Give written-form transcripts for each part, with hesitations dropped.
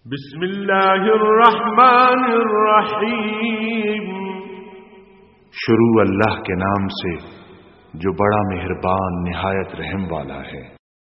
بسم اللہ الرحمن الرحیم، شروع اللہ کے نام سے جو بڑا مہربان نہایت رحم والا ہے۔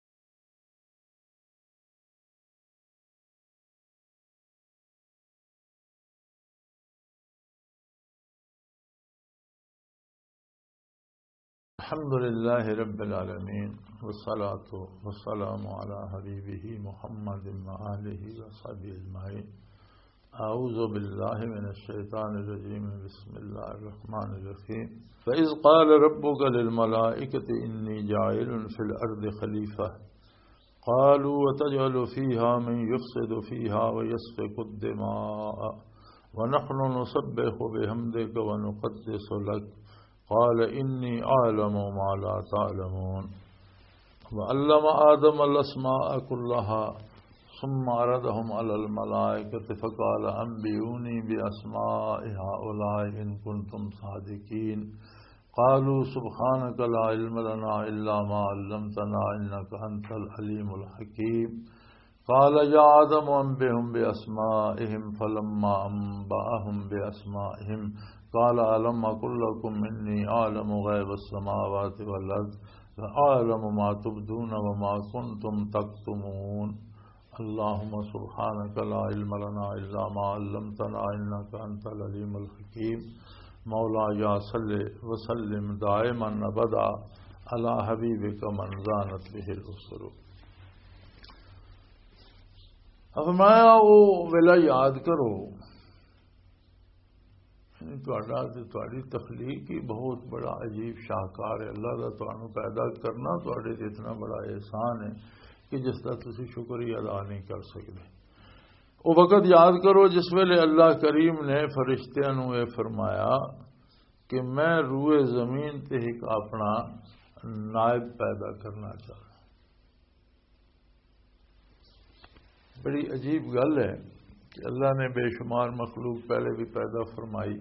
الحمد للہ رب العالمین والصلاة والسلام علی حبیبہ محمد وآلہ وصحبہ اجمعین۔ اعوذ باللہ من الشیطان الرجیم، بسم اللہ الرحمن الرحیم۔ فإذ قال ربک للملائکۃ انی جاعل فی الارض خلیفہ قالوا وتجعل فیہا من یفسد فیہا ویسفک الدماء ونحن نسبح بحمدک ونقدس لک قال انی اعلم ما لا تعلمون وعلم آدم الاسماء كلها ثم عرضهم على الملائكة فقال انبئوني باسماء هؤلاء ان كنتم صادقين قالوا سبحانك لا علم لنا الا ما علمتنا انك انت العليم الحكيم قال يا آدم انبئهم باسمائهم فلما انبأهم باسمائهم قال ألم أقل لكم إني أعلم غيب السماوات والأرض وأعلم ما تبدون وما كنتم تكتمون اللهم سبحانك لا علم لنا إلا ما علمتنا إنك أنت العليم الحكيم مولاي صل وسلم دائما أبدا على حبيبك من زانت به الأسر۔ فرمایا وہ ویلا یاد کرو، تھوڑی تخلیق ہی بہت بڑا عجیب شاہکار ہے۔ اللہ کا تمہیں پیدا کرنا تھوڑے تے اتنا بڑا احسان ہے کہ جس کا تسی شکریہ ادا نہیں کر سکتے۔ وہ وقت یاد کرو جس ویلے اللہ کریم نے فرشتیاں نو یہ فرمایا کہ میں روئے زمین تے ایک اپنا نائب پیدا کرنا چاہتا۔ بڑی عجیب گل ہے کہ اللہ نے بے شمار مخلوق پہلے بھی پیدا فرمائی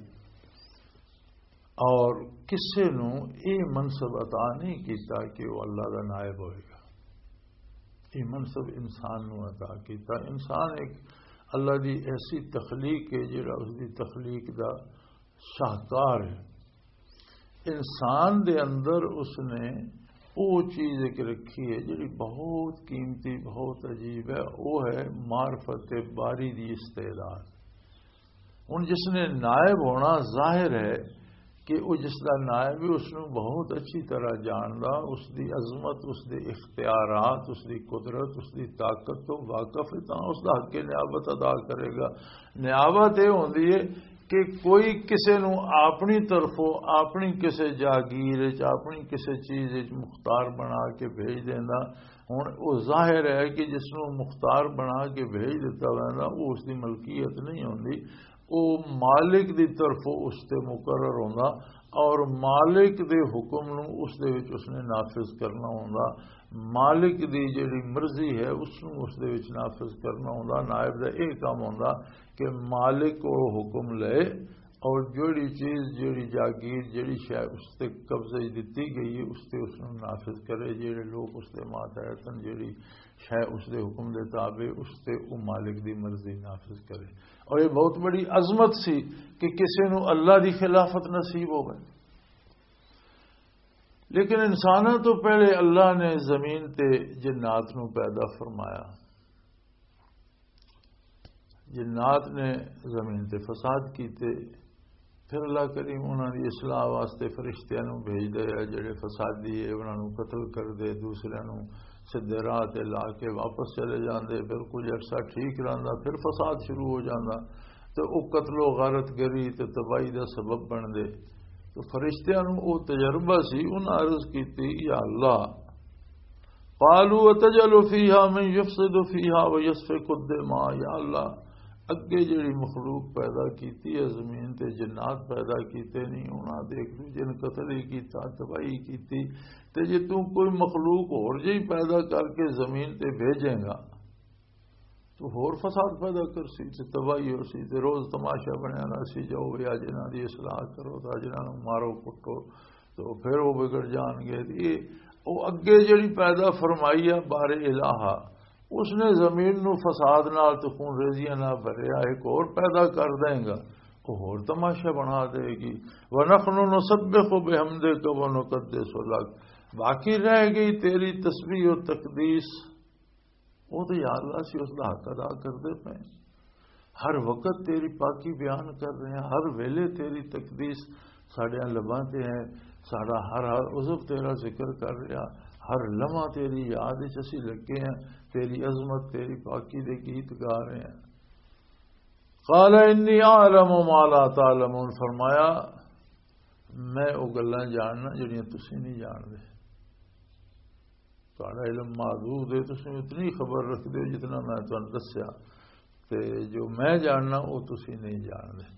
اور کسے نو یہ منصب عطا نہیں کیتا کہ وہ اللہ کا نائب ہوئے گا۔ یہ منصب انسان نو عطا کیتا۔ انسان ایک اللہ دی ایسی تخلیق ہے جڑا اس دی تخلیق دا شاہکار ہے۔ انسان دے اندر اس نے وہ چیز ایک رکھی ہے جڑی بہت قیمتی بہت عجیب ہے، وہ ہے معرفت باری دی استعداد۔ ان جس نے نائب ہونا ظاہر ہے کہ وہ جس کا نائب ہے اس نے بہت اچھی طرح جاندا، اس دی عظمت، اس دی اختیارات، اس دی قدرت، اس دی طاقت تو واقف ہے، تاں اس دا حق نیابت ادا کرے گا۔ نیابت یہ ہوندی ہے کہ کوئی کسی نو اپنی طرفوں اپنی کسی جاگیر اپنی کسی چیز مختار بنا کے بھیج دینا۔ ہوں وہ ظاہر ہے کہ جس نو مختار بنا کے بھیج دیتا ہوا وہ اس دی ملکیت نہیں ہوندی، وہ مالک دی طرفوں اس تے مقرر ہوندا اور مالک دے حکم نو اس دے وچ اس نے نافذ کرنا ہوندا۔ مالک دی جڑی مرضی ہے اس نو اس دے وچ نافذ کرنا ہوندا۔ نائب دا یہ کام ہوندا کہ مالک کو حکم لے اور جڑی چیز جڑی جاگیر جڑی شے اس تے قبضے دتی گئی ہے اس تے اس نو نافذ کرے۔ جڑے لوگ اس تے ماتحتن جڑی شے اس دے حکم دے تابع اس تے او مالک دی مرضی نافذ کرے۔ اور یہ بہت بڑی عظمت سی کہ کسی نو اللہ دی خلافت نصیب ہو گئے۔ لیکن انسانوں تو پہلے اللہ نے زمین تے جنات نو پیدا فرمایا۔ جنات نے زمین تے فساد کیتے، پھر اللہ کریم انہوں نے اصلاح واسطے فرشتیاں نو بھیج دے جڑے فسادی ہے انہوں نے قتل کر دے، دوسرے نو سیدھے راہ تے لا کے واپس چلے جاندے، پھر کچھ عرصہ ٹھیک رہندا پھر فساد شروع ہو جاندہ تو او قتل و غارت گری تے تباہی دا سبب بن دے۔ تو فرشتیاں نو او تجربہ سی، انہاں عرض کیتی یا اللہ قالوا وتجعل فیہا من یفسد فیہا ویسفک الدماء، یا اللہ اگے جڑی مخلوق پیدا کیتی ہے زمین تے جنات پیدا کیتے نہیں، انہاں دیکھ لو جن قتل ہی کیتا تباہی کیتی، تے جے تو کوئی مخلوق اور جی پیدا کر کے زمین تے بھیجیں گا تو ہور فساد پیدا کر سی تے تباہی ہو سی تے روز تماشا بنیا نہ سی، جاؤ یا جنہاں دی اصلاح کرو تا جنہاں مارو کٹو تو پھر وہ بگڑ جان گے۔ یہ وہ اگے جڑی پیدا فرمائی ہے بار الہا اس نے زمین نو فساد نال تے خون ریزیاں نال بھریا، ایک اور پیدا کر دیں گا، وہ اور تماشا بنا دے گی۔ وَنَحْنُ نُسَبِّحُ بِحَمْدِكَ وَنُقَدِّسُ لَكَ، باقی رہ گئی تیری تسبیح و تقدیس، وہ تو یا اللہ سی اس دا حق ادا کرتے پے، ہر وقت تیری پاکی بیان کر رہے ہیں، ہر ویلے تیری تقدیس ساڈے لباں تے ہے، ساڈا ہر عضو تیرا ذکر کر رہا، ہر لمحہ تیری یاد وچ اسی لگے ہیں، تیری عظمت تیری پاکی دے گیت گا رہے ہیں۔ قال انی اعلم ما لا تعلمون، فرمایا میں وہ گلاں جاننا جڑیاں تسی نہیں جاندے، تہاڈا علم محدود ہے، تسی اتنی خبر رکھدے ہو جتنا میں تانوں دسیا، تے جو میں جاننا وہ تسی نہیں جاندے۔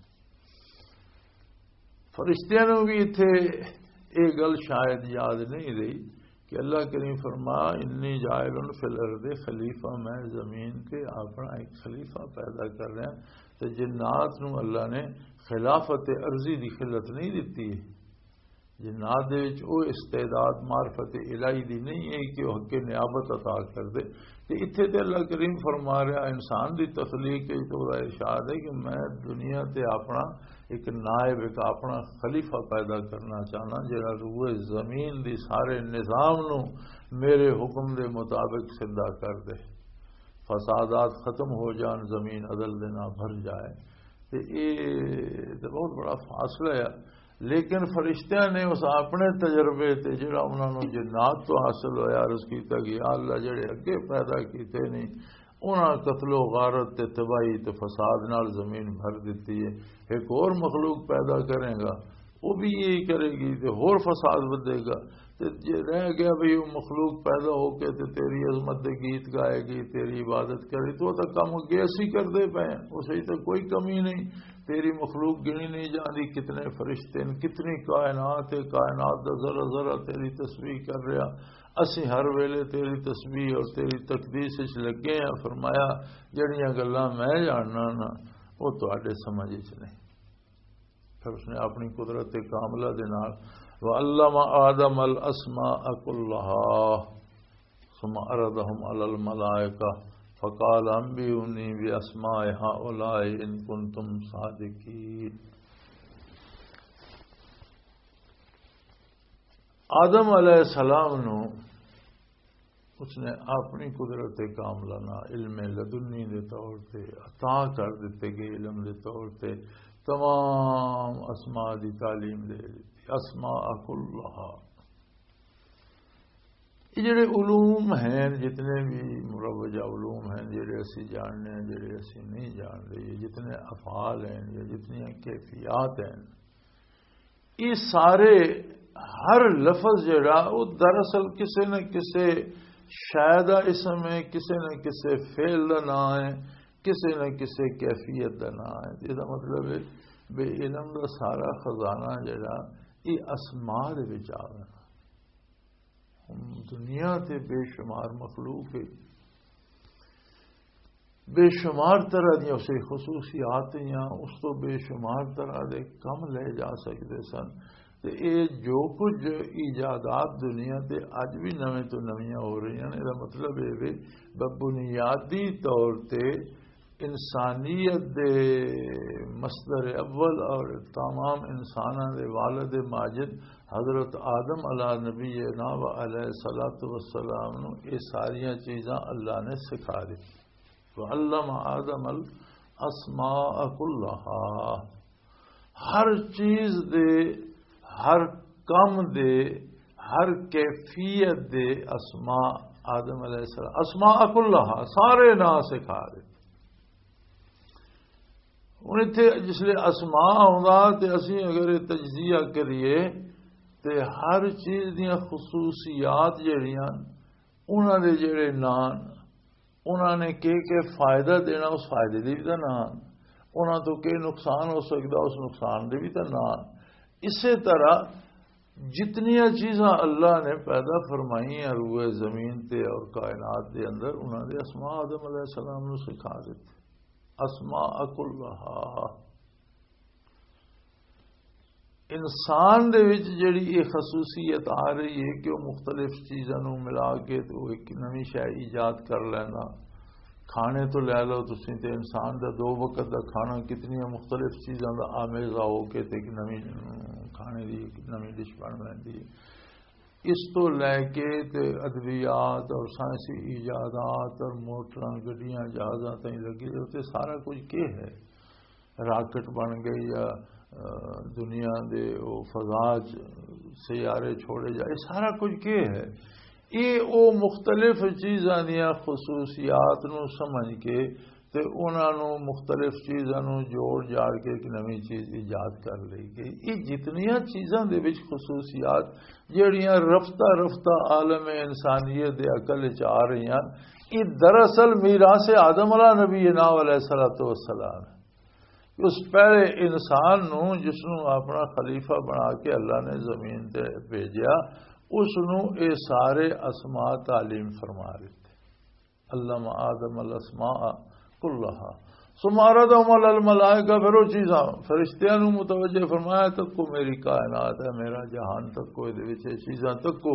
فرشتیاں نوں بھی اتنے یہ گل شاید یاد نہیں رہی کہ اللہ کریم فرما انی جاعل فی الارض خلیفہ، میں زمین تے اپنا ایک خلیفہ پیدا کر رہا، تو جنات نو اللہ نے خلافت عرضی دی خلت نہیں دیتی، جنات دے وچ او استعداد معرفت الہی دی نہیں ہے کہ وہ حق نیابت عطا کر دے، کہ اتنے تے اللہ کریم فرما رہا انسان دی تخلیق تو ارشاد ہے کہ میں دنیا تے اپنا ایک نائب، ایک اپنا خلیفہ پیدا کرنا چاہنا جہاں روئے زمین دی سارے نظام نو میرے حکم دے مطابق سدھا کر دے، فسادات ختم ہو جان، زمین عدل دے نہ بھر جائے، تو یہ بہت بڑا فاصلہ ہے۔ لیکن فرشتیاں نے اس اپنے تجربے تے جڑا انہوں نے جنات تو حاصل ہوا عرض کیتا کہ یا اللہ جڑے اگے پیدا کیتے نہیں انہاں قتل و غارت تے تباہی تے فساد نال زمین بھر دیتی ہے، ایک اور مخلوق پیدا کرے گا وہ بھی یہی کرے گی تے اور فساد ودے گا، تے جے رہ گیا بھئی وہ مخلوق پیدا ہو کے تے تیری عظمت دے گیت گائے گی، تیری عبادت کرے، تو کم اگے اسی کرتے پے ہیں، اس تو کوئی کمی نہیں، تیری مخلوق گنی نہیں جاندی، کتنے فرشتے ہیں، کتنی کائنات ہے، کائنات دا ذرہ ذرہ تیری تسبیح کر رہا، اسی ہر ویلے تیری تسبیح اور تیری تقدیس وچ لگے ہیں۔ فرمایا جڑیاں گلاں میں جاننا نا وہ تواڈے سمجھ وچ نہیں۔ پھر اس نے اپنی قدرت کاملہ دے نال وَعَلَّمَ آدَمَ الْأَسْمَاءَ كُلَّهَا ثُمَّ عَرَضَهُمْ عَلَى الْمَلَائِكَةِ فقال انبئونی باسماء هؤلاء ان کنتم صادقین۔ آدم علیہ السلام نو اس نے اپنی قدرت کاملہ نہ علم لدنی دے طور تے عطا کر دیتے گئے، علم دے طور تے تمام اسماء دی تعلیم دے دیتی، اسماء کلھا۔ یہ جڑے علوم ہیں جتنے بھی مروجہ علوم ہیں جڑے اسی جاننے ہیں جڑے اسی نہیں جانتے، یہ جتنے افعال ہیں یا جتنی کیفیات ہیں، یہ سارے ہر لفظ جڑا وہ دراصل کسی نہ کسی شے دا اسم ہے، کسی نہ کسی فعل دا نام ہے، کسی نہ کسی کیفیت دا نام ہے۔ یہ مطلب ہے بے علم دا سارا خزانہ جڑا یہ اسماء دے وچ آوے۔ دنیا تے بے شمار مخلوق ہے، بے شمار طرح دیا اسے خصوصیات ہیں، اس تو بے شمار طرح دے کم لے جا سکتے سن، تے اے جو کچھ ایجادات دنیا تے اج بھی نویں تو نویاں ہو رہی ہیں، یہ مطلب ہے بنیادی طور تے انسانیت دے مصدر اول اور تمام انساناں دے والد ماجد حضرت آدم علیہ نبی و علیہ الصلوۃ والسلام نو یہ ساری چیزاں اللہ نے سکھا دی۔ وعلم آدم الاسماء کلھا، ہر چیز دے، ہر کم دے، ہر کیفیت دے اسماء آدم علیہ السلام اسماء کلھا سارے نام سکھا دی۔ ہوں اتنے جسے اسماء آؤں تے اسی اگر تجزیہ کریے تے ہر چیز دیا خصوصیات جڑیاں انہوں دے جڑے نام انہوں نے کہ فائدہ دینا اس فائدے دے بھی تو نام، انہوں تو کہ نقصان ہو سکتا اس نقصان دے بھی تو نام۔ اسی طرح جتنی چیزاں اللہ نے پیدا فرمائی ہیں روئے زمین تے اور کائنات دے اندر انہوں نے اسماء آدم علیہ السلام نے سکھا دیتے، اسماء کلھا۔ انسان دے وچ جڑی یہ خصوصیت آ رہی ہے کہ وہ مختلف چیزوں ملا کے تو ایک نئی شے ایجاد کر لینا. کھانے تو لے لو تسی تے انسان دا 2 وقت دا کھانا کتنی مختلف چیزاں دا آمیزہ ہو کے تے ایک نئی کھانے دی ایک نئی ڈش بن لیندی ہے. اس تو لے کے تے ادویات اور سائنسی ایجادات اور موٹراں گڈیاں جہازاں تائیں لگی ہوتے سارا کچھ کے ہے. راکٹ بن گئی یا دنیا دے او فضاج سیارے چھوڑے جائے سارا کچھ کے ہے. یہ او مختلف چیزاں دیا خصوصیات نو سمجھ کے تے انہاں نو مختلف چیزاں نو جوڑ جاڑ کے ایک نئی چیز ایجاد کر لی گئی. یہ جتنیاں چیزاں دے وچ خصوصیات جڑیاں رفتہ رفتہ عالم انسانیت دے عقل وچ آ رہی ہیں یہ دراصل میراث آدم علیہ نبی علیہ الصلوۃ والسلام اس پہلے انسان نو جس نو اپنا خلیفہ بنا کے اللہ نے زمین تے بھیجیا اس نو اے سارے اسماء تعلیم فرما دیتے. علم آدم الاسماء کلھا ثم عرضهم علی الملائکہ. پھر وہ چیزاں فرشتیاں نو متوجہ فرمایا تک کو میری کائنات ہے میرا جہان تک کو یہ چیزاں تک کو.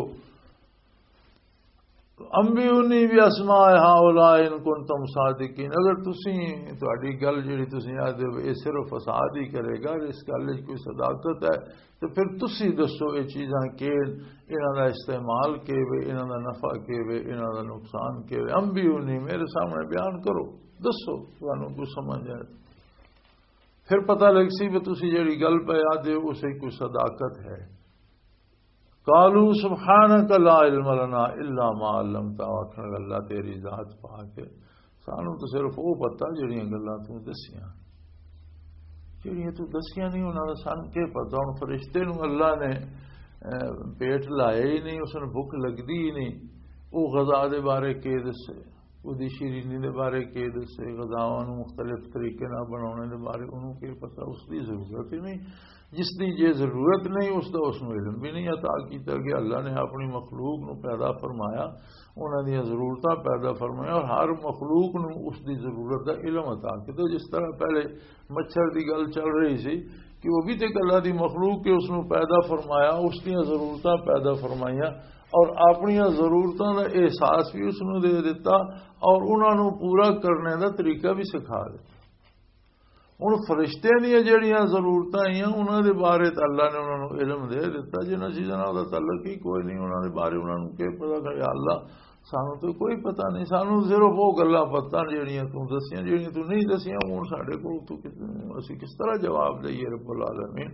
انبئونی باسماء ہؤلاء ان کنتم صادقین. اگر تسی تہاڈی گل جڑی تسی آدھے یہ صرف فساد ہی کرے گا اس گل وچ کوئی صداقت ہے تو پھر تسی دسو یہ چیزاں کہ انہاں دا استعمال کے وے انہاں دا نفع کے وے انہاں دا نقصان کے وے. انبئونی میرے سامنے بیان کرو دسو تانوں کو سمجھ آئے پھر پتہ لگ سی کہ تسی جڑی گل پہ آدھے اسے کوئی صداقت ہے. قالوا سبحانک لا علم لنا الا ما علمتنا. آخر اللہ تیری ذات پاک ہے سانو تو صرف وہ پتہ جڑیاں گلاں تو دسیاں جڑیاں تو دسیاں نہیں انہاں دا سان کے پتہ. ہن فرشتے نو اللہ نے پیٹ لایا ہی نہیں اس نے بھوک لگدی ہی نہیں. وہ غذا دے بارے کے دسے وہ دی شیرینی دے بارے کے دسے غذاواں نو مختلف طریقے نال بنانے دے بارے انہوں کے پتہ اس دی ضرورت ہی نہیں. جس کی یہ ضرورت نہیں اس کا اس میں علم بھی نہیں عطا کیتا کہ اللہ نے اپنی مخلوق نو پیدا فرمایا انہاں دی ضرورتاں پیدا فرمایا اور ہر مخلوق نو اس دی ضرورت کا علم عطا کیتا. جس طرح پہلے مچھر دی گل چل رہی سی کہ وہ بھی تے اللہ دی مخلوق کے اس نو پیدا فرمایا اس دی ضرورتاں پیدا فرمائیاں اور اپنی ضرورتاں دا احساس بھی اس نو دے دیتا اور انہاں نو پورا کرنے دا طریقہ بھی سکھا دیتا. ہوں فرشتے دیا جہاں ضرورت آئی انہوں دے بارے اللہ نے انہوں نے علم دے دیتا جنہوں چیزوں کا تعلق ہی کوئی نہیں انہوں دے بارے انہوں نے کہ پتا کہ یا اللہ سانو تو کوئی پتہ نہیں سانو صرف وہ گلاں پتہ جہاں تو دسیاں جہاں تو نہیں دسیاں ہوں سارے کو اسی کس طرح جواب دئیے رب العالمین.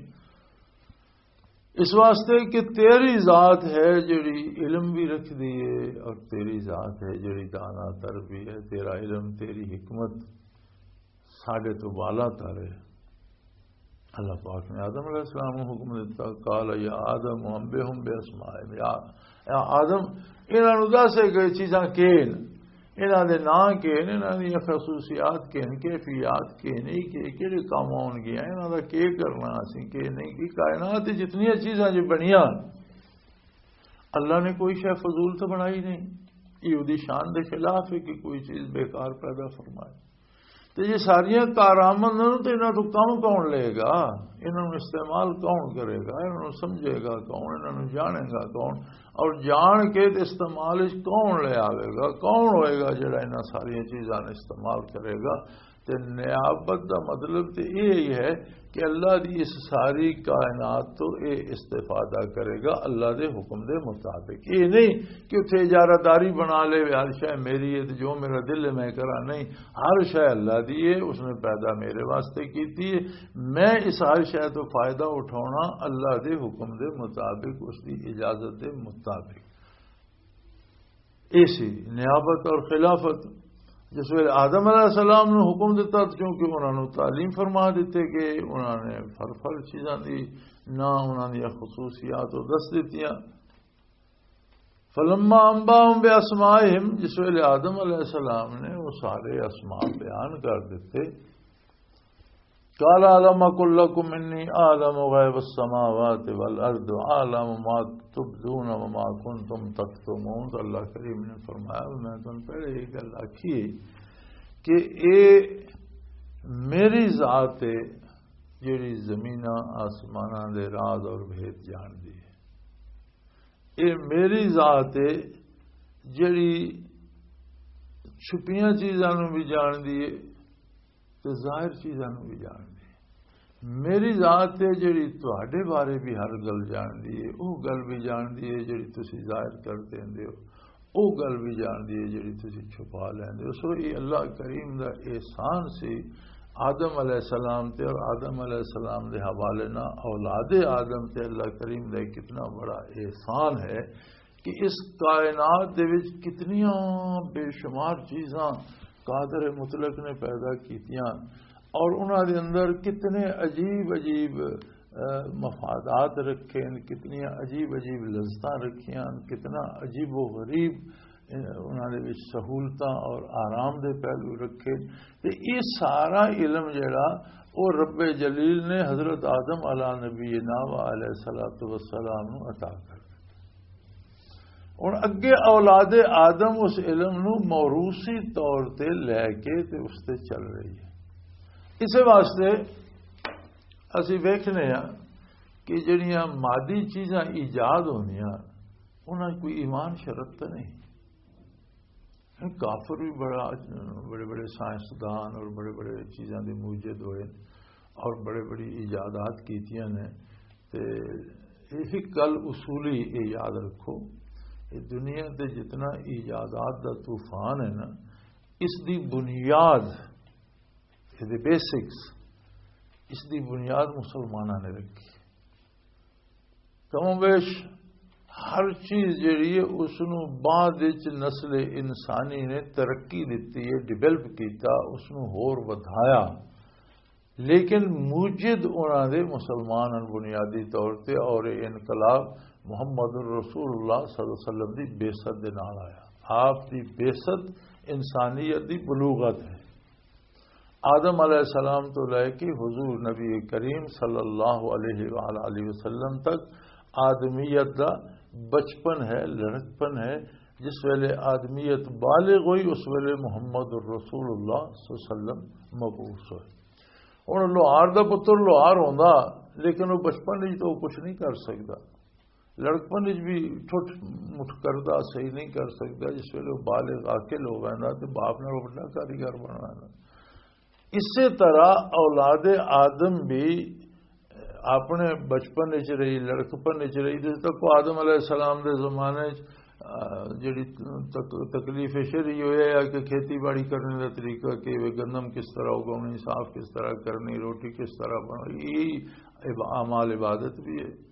اس واسطے کہ تیری ذات ہے جڑی علم بھی رکھ دیے اور تیری ذات ہے جڑی دانا تر بھی ہے. تیرا علم تیری حکمت ساڑھے تو بالا تارے. اللہ پاک نے آدم علیہ السلام کو حکم دیتا قال یا آدم انبئہم باسمائہم. یا آدم انہاں نو دسے گئے چیزاں کین انہاں دے نام کین انہاں دی خصوصیات کین کیفیات کین کہ کہڑے کام ہون گیا انہاں دا کی کرنا اسی کہ نہیں کی کائنات جتنی چیزاں جو بنیاں اللہ نے کوئی شے فضول تو بنائی نہیں. یہ دی شان دے خلاف ہے کہ کوئی چیز بیکار پیدا فرمائے. تو یہ ساریاں کارآمد تو انہوں تو کم کون لے گا انہوں استعمال کون کرے گا انہوں سمجھے گا کون انہوں جانے گا کون اور جان کے استعمال کون لے آئے گا کون ہوئے گا جڑا انہوں ساری چیزاں استعمال کرے گا. تو نیابت کا مطلب تو یہی ہے کہ اللہ دی اس ساری کائنات تو یہ استفادہ کرے گا اللہ دے حکم دے مطابق. یہ نہیں کہ اتنے اجارہ داری بنا لے ہر شے میری ہے جو میرا دل ہے میں کرا نہیں. ہر شے اللہ دی ہے اس نے پیدا میرے واسطے کیتی ہے میں اس ہر شے تو فائدہ اٹھانا اللہ دے حکم دے مطابق اس دی اجازت دے مطابق. ایسی نیابت اور خلافت جس ویلے آدم علیہ السلام نے حکم دیتا کیونکہ انہوں نے تعلیم فرما دیتے کہ انہوں نے فر چیزاں دی نہ انہوں نے خصوصیات و دس دیتیاں. فلما انباہم باسمائہم جس ویلے آدم علیہ السلام نے وہ سارے اسماء بیان کر دیتے قال علم اقل لكم انی اعلم غیب السماوات والارض اعلم ما تبدون وما کنتم تکتمون. تو اللہ کریم نے فرمایا میں تم پہلے یہ گل آکھی کہ اے میری ذات ہے جڑی زمیناں آسماناں دے راز اور بھید جان دی ہے. اے میری ذات ہے جڑی چھپیاں چیزاں نوں بھی جان دی ہے تے ظاہر چیزاں نوں بھی جان دی ہے. میری ذات ہے جڑی تواڈے بارے بھی ہر گل جان دی ہے. وہ گل بھی جان دی ہے جڑی تسی ظاہر کر دیندے ہو. وہ گل بھی جان دی ہے جڑی تسی چھپا لیندے ہو. سو یہ اللہ کریم دا احسان سی آدم علیہ السلام تے اور آدم علیہ السلام دے حوالے نہ اولاد آدم تے اللہ کریم دا کتنا بڑا احسان ہے کہ اس کائنات دے وچ کتنیاں بے شمار چیزاں قادر مطلق نے پیدا کیتیاں اور انہاں دے اندر کتنے عجیب عجیب مفادات رکھے، کتنی عجیب عجیب لذتاں رکھیاں، کتنا عجیب و غریب انہوں نے سہولتاں اور آرام دے پہلو رکھے. تے یہ سارا علم جڑا وہ رب جلیل نے حضرت آدم علی نبینا علیہ الصلوۃ والسلام عطا کر دتا. اور اگے اولاد آدم اس علم نو موروثی طور تے لے کے تے اس تے چل رہی ہے. اس واسطے اسی ویکھنے ہاں کہ جڑیاں مادی چیزاں ایجاد ہوندیاں انہاں کوئی ایمان شرط تو نہیں. کافر بھی بڑے بڑے سائنسدان اور بڑے بڑے چیزاں دے موجد ہوئے اور بڑے بڑی ایجادات کیتیاں نے. تے یہی کل اصولی یہ یاد رکھو، یہ دنیا تے جتنا ایجادات دا طوفان ہے نا، اس دی بنیاد بیسکس، اس دی بنیاد مسلمانوں نے رکھی. کم و بیش ہر چیز جیڑی ہے اس نو بعد نسل انسانی نے ترقی دیتی ہے، ڈیولپ کیتا، اس نو ہور ودھایا، لیکن موجد انہوں نے مسلمان بنیادی طور تے اور انقلاب محمد الرسول اللہ صلی اللہ علیہ وسلم دی بعثت دے نال آیا. آپ دی بعثت انسانیت دی بلوغت ہے. آدم علیہ السلام تو لے کے حضور نبی کریم صلی اللہ علیہ وآلہ وسلم تک آدمیت دا بچپن ہے، لڑکپن ہے. جس ویلے آدمیت بالغ ہوئی اس ویلے محمد الرسول اللہ صلی اللہ علیہ وسلم مبعوث ہوئے. ہوں لوہار دا پتر لوہار ہوندا لیکن وہ بچپن تو کچھ نہیں کر سکتا، لڑکپن بھی ٹھٹ مٹھ کردا صحیح نہیں کر سکتا. جس ویلے وہ بالغ عاقل ہو گیا تو باپ نے بڑا کاریگر بننا. اسی طرح اولاد آدم بھی اپنے بچپن رہی، لڑکپن رہی. جس تک آدم علیہ السلام دے زمانے جڑی تکلیف شرعی ہوئی ہے کہ کھیتی باڑی کرنے کا طریقہ کہ گندم کس طرح اگاؤنی، صاف کس طرح کرنی، روٹی کس طرح بنانی، یہی اعمال عبادت بھی ہے.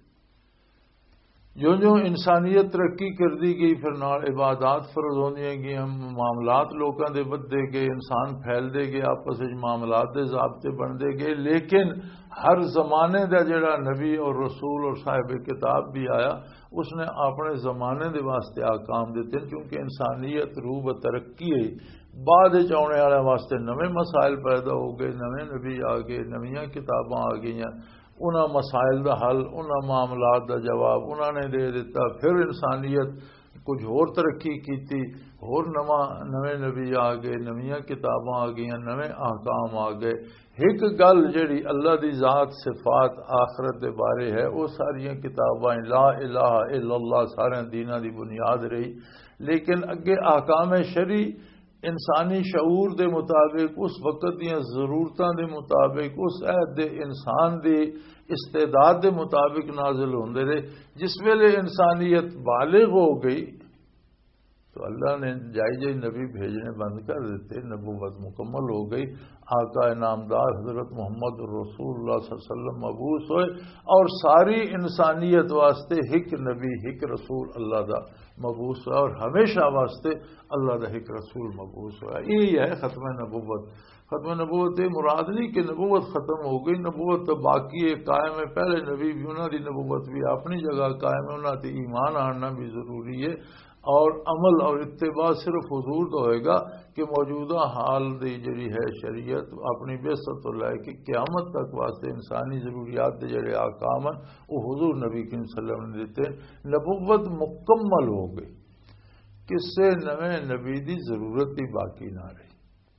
جو جو انسانیت ترقی کر دی گئی پھر نال عبادات فرض ہوندیاں گئیں، معاملات لوکاں دے بدے گئے، انسان پھیل دے گئے، آپس وچ معاملات دے ضابطے بندے گئے. لیکن ہر زمانے دا جڑا نبی اور رسول اور صاحب کتاب بھی آیا اس نے اپنے زمانے دے واسطے احکام دیتے، کیونکہ انسانیت روح ترقی ہے. بعد آنے والے واسطے نویں مسائل پیدا ہو گئے، نویں نبی آ گئے، نویاں کتاباں آ گئیاں. انہاں مسائل دا حل، انہاں معاملات دا جواب انہاں نے دے دیتا. پھر انسانیت کچھ اور ترقی کیتی، اور نویں نبی آ گئے، نویاں کتاباں آ گئیاں، نویں احکام آ گئے. ایک گل جڑی اللہ دی ذات صفات آخرت دے بارے ہے وہ ساریاں کتاباں لا الہ الا اللہ سارے دیناں دی بنیاد رہی. لیکن اگے احکام شرعی انسانی شعور دے مطابق، اس وقت دیاں ضرورتاں دے مطابق، اس عہد دے انسان دی استعداد دے مطابق نازل ہوندے رہے. جس ویلے انسانیت بالغ ہو گئی تو اللہ نے جائی نبی بھیجنے بند کر دیتے، نبوت مکمل ہو گئی. آقا انعامدار حضرت محمد رسول اللہ صلی اللہ علیہ وسلم مبعوث ہوئے اور ساری انسانیت واسطے ایک نبی ایک رسول اللہ دا مبعوث ہوا، اور ہمیشہ واسطے اللہ دا ایک رسول مبعوث ہوا. یہی ہے ختم نبوت. ختم نبوت یہ مراد نہیں کہ نبوت ختم ہو گئی، نبوت تو باقی ہے، قائم ہے. پہلے نبی بھی انہوں دی نبوت بھی اپنی جگہ قائم ہے، انہوں تے ایمان آنا بھی ضروری ہے. اور عمل اور اتباع صرف حضور تو ہوئے گا کہ موجودہ حال دی جڑی ہے شریعت اپنی بعثت تو لے کے قیامت تک واسطے انسانی ضروریات دے جڑے احکام ہیں وہ حضور نبی کریم صلی اللہ علیہ وسلم نے دیتے. نبوت مکمل ہو گئی، کس سے نویں نبی دی ضرورت ہی باقی نہ رہی.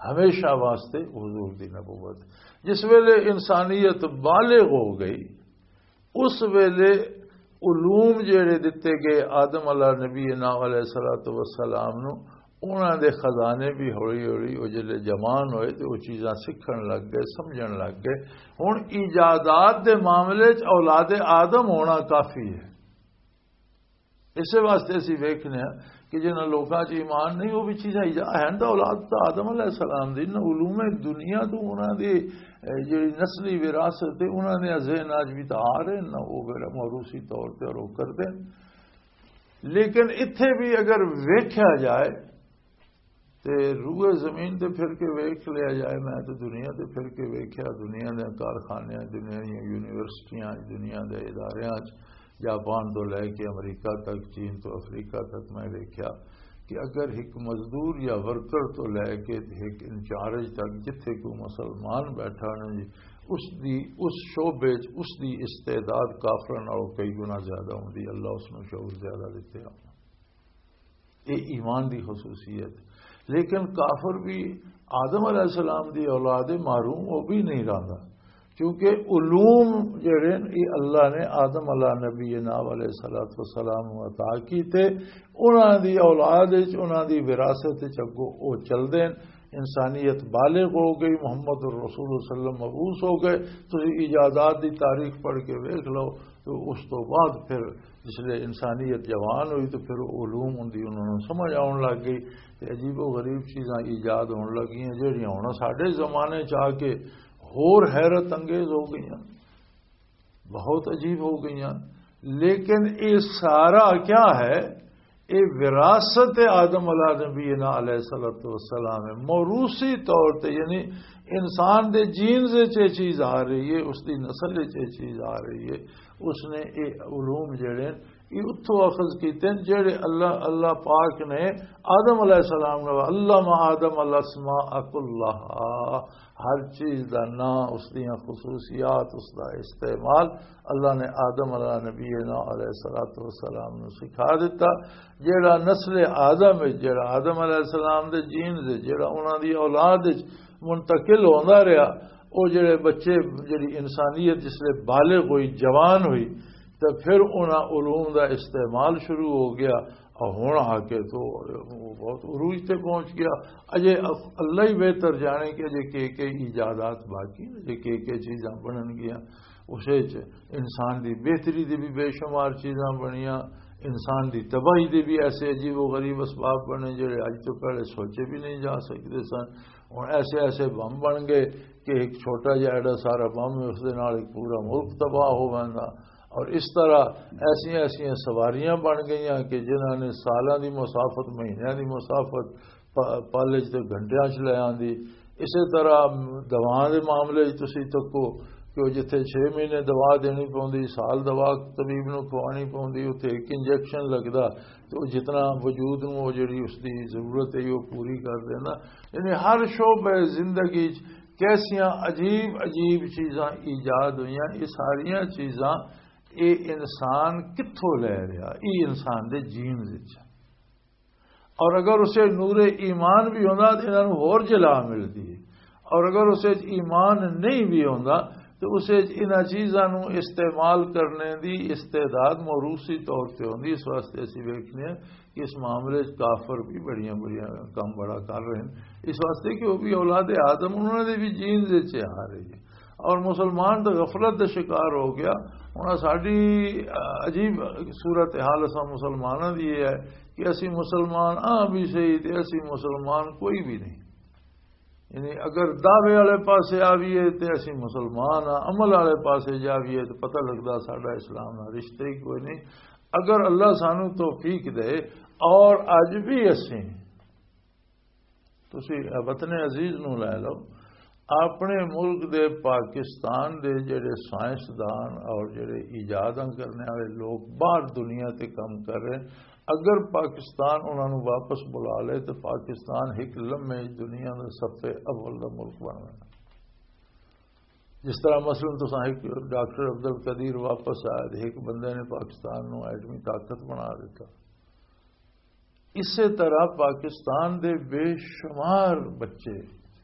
ہمیشہ واسطے حضور دی نبوت. جس ویلے انسانیت بالغ ہو گئی اس ویلے علوم جڑے دتے گئے آدم علیہ نبی علیہ الصلوۃ والسلام نو انہاں دے خزانے بھی ہولی ہولی وہ جلے جوان ہوئے تو وہ چیزاں سیکھن لگ گئے سمجھن لگ گئے. ہن ایجادات دے معاملے چ اولاد آدم ہونا کافی ہے. اس واسطے اسی ویکھنے ہیں کہ جنہاں لوکاں چ ایمان نہیں وہ بھی چیزاں ہیں تو اولاد تو آدم علیہ السلام دی نہ علوم دنیا تو انہاں دی جڑی نسلی وراثت ہے انہاں نے ذہن اج بھی تو آ رہے نہ وہ موروثی طور تے روک کر دیں. لیکن اتھے بھی اگر ویکھیا جائے تے روئے زمین تے پھر کے ویکھ لیا جائے. میں تو دنیا تے پھر کے ویکھیا دنیا دے کارخانے دنیا دی یونیورسٹیاں دنیا دے اداریاں جاپان تو لے کے امریکہ تک چین تو افریقہ تک میں دیکھا کہ اگر ایک مزدور یا ورکر تو لے کے ایک انچارج تک جتھے کوئی مسلمان بیٹھا نا جی اس شعبے اس دی استعداد کافرن اور کئی گنا زیادہ ہوندی. اللہ اس میں شعور زیادہ دیتے ہیں. یہ ایمان دی خصوصیت. لیکن کافر بھی آدم علیہ السلام دی اولاد معروم وہ بھی نہیں رہا کیونکہ علوم جڑے اللہ نے آدم علیہ نبی علیہ الصلوۃ والسلام عطا کیتے انہاں دی اولاد انہاں دی وراثت اگوں وہ چل دین. انسانیت بالغ ہو گئی محمد الرسول صلی اللہ علیہ وسلم مبعوث ہو گئے. تو ایجادات دی تاریخ پڑھ کے دیکھ لو تو اس تو بعد پھر جس لئے انسانیت جوان ہوئی تو پھر علوم ہوں انہوں نے سمجھ آن لگ گئی. عجیب و غریب چیزاں ایجاد ہون لگی ہیں جہاں ہونا ساڈے زمانے چاہ کے ہور حیرت انگیز ہو گئی ہیں بہت عجیب ہو گئی ہیں. لیکن یہ سارا کیا ہے یہ وراثت آدم علیہ نبی علیہ الصلوۃ والسلام ہے. موروثی طور تے یعنی انسان دے جینز چے چیز آ رہی ہے اس دی نسل چے چیز آ رہی ہے. اس نے یہ علوم جڑے یہ اتو اخذ کیتے ہیں جڑے اللہ پاک نے آدم علیہ السلام نے علم آدم الاسماء کلھا ہر چیز دا نام اس دی خصوصیات اس دا استعمال اللہ نے آدم علیہ نبی علیہ الصلوۃ والسلام نے سکھا دیتا. جڑا نسل آدم ہے جڑا آدم علیہ السلام دے جینز جڑا انہاں دی اولاد منتقل ہوندا رہا وہ جڑے بچے جڑی انسانیت جس لئے بالغ ہوئی جوان ہوئی تو پھر انہاں علوم دا استعمال شروع ہو گیا اور ہون آ کے تو وہ بہت عروج تے پہنچ گیا. اجے اللہ ہی بہتر جانے کہ اجے کہ ایجادات باقی اجے کہ چیزاں بنن گیا. اسے انسان دی بہتری دی بھی بے شمار چیزاں بنیاں. انسان دی تباہی دے بھی ایسے عجیب و غریب اسباب بنے جڑے اج تو پہلے سوچے بھی نہیں جا سکتے سن. اور ایسے ایسے بم بن گئے کہ ایک چھوٹا جہا ایڈا سارا بم اس دے نال ایک پورا ملک تباہ ہو گیا. اور اس طرح ایسی سواریاں بن گئی کہ جنہوں نے سالاں دی مسافت مہینوں دی مسافت پالج تے گھنٹیاں چ لے آندی. اسی طرح دواں دے معاملے تسی تکو کہ جتھے 6 مہینے دوا دینی پوندی سال دوا طبیب نو کھوانی پوندی اتنے ایک انجیکشن لگتا تو جتنا وجود نو جڑی اس دی ضرورت ہے وہ پوری کر دینا. یعنی ہر شعبہ زندگی کیسیاں عجیب عجیب چیزاں ایجاد ہوئی. یہ ساریاں چیزاں یہ انسان کتھوں لے رہا یہ انسان دے جینز وچ. اور اگر اسے نور ایمان بھی ہوندا تو انہاں ہور جلا ملتی ہے. اور اگر اسے ایمان نہیں بھی ہوندا تو اسے انہاں چیزاں نو استعمال کرنے دی استعداد موروثی طور سے ہوندی. اس واسطے اسی ویکھنے ہیں کہ اس معاملے کافر بھی بڑیاں کام بڑا کر رہے ہیں. اس واسطے کہ وہ بھی اولاد آدم انہوں نے بھی جین سے آ رہی ہے. اور مسلمان تو غفلت کا شکار ہو گیا. ہوں ساری عجیب صورت حال اصا مسلمانوں کی یہ ہے کہ اسی مسلمان بھی صحیح تے اسی مسلمان کوئی بھی نہیں. یعنی اگر دعوے والے پاسے آئیے تو اسی مسلمان عمل والے پاسے جائیے تو پتہ لگتا ساڈا اسلام نہ رشتے ہی کوئی نہیں. اگر اللہ سانو توفیق دے اور اج بھی اسی تسی وطن عزیز نو لے لو اپنے ملک دے پاکستان دے جڑے سائنسدان اور جڑے ایجاداں کرنے والے لوگ باہر دنیا تے کام کر رہے ہیں اگر پاکستان انہوں واپس بلا لے تو پاکستان ایک لمحے دنیا میں سب سے اول دا ملک بن گیا. جس طرح مثلا تو ڈاکٹر عبد القدیر واپس آئے ایک بندے نے پاکستان نو ایٹمی طاقت بنا دیتا. اسی طرح پاکستان دے بے شمار بچے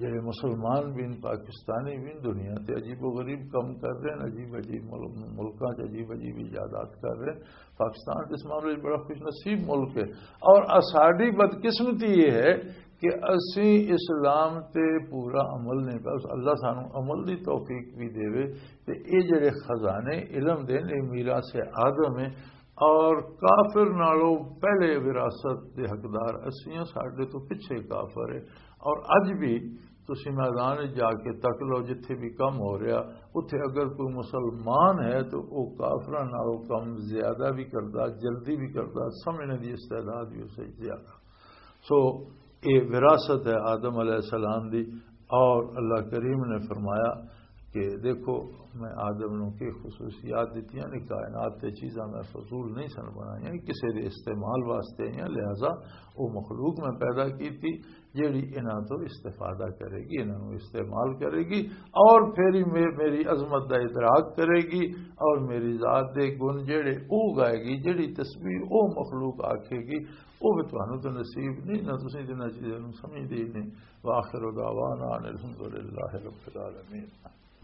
جڑے مسلمان بھی پاکستانی بھی دنیا تے عجیب و غریب کم کر رہے ہیں، عجیب عجیب ملکوں سے عجیب عجیب ایجادات کر رہے ہیں۔ پاکستان اس معاملے بڑا خوش نصیب ملک ہے، اور ساری بدقسمتی یہ ہے کہ اسی اسلام تے پورا عمل نہیں کر، اللہ سانو عمل دی توفیق بھی دے کہ یہ جڑے خزانے علم دے یہ میراث آدم ہے، اور کافر نالوں پہلے وراثت دے حقدار اسیاں، ساڈے تو پیچھے کافر ہے۔ اور اج بھی تسی میدان جا کے تک لو، جتھے بھی کم ہو رہا اتھے اگر کوئی مسلمان ہے تو وہ کافراں نالوں کم زیادہ بھی کرتا، جلدی بھی کرتا، سمجھنے دی استعداد بھی اسے زیادہ۔ سو یہ وراثت ہے آدم علیہ السلام دی، اور اللہ کریم نے فرمایا کہ دیکھو میں آدم نو کی خصوصیات دیتی ہیں، کائنات تے چیزاں میں فضول نہیں سن بنائی، کسی دے استعمال واسطے ہیں، لہذا وہ مخلوق میں پیدا کی تھی جیڑی انہاں تو استفادہ کرے گی، انہاں استعمال کرے گی، اور پھر میری عظمت دا ادراک کرے گی، اور میری ذات دے گن جیڑے او گائے گی، جیڑی تسبیح او مخلوق آکھے گی، وہ بھی تمہیں تو نصیب نہیں، نہ تسی دن چیزوں سمجھ دی نہیں۔ وآخر دعوانا ان الحمد للہ رب العالمین۔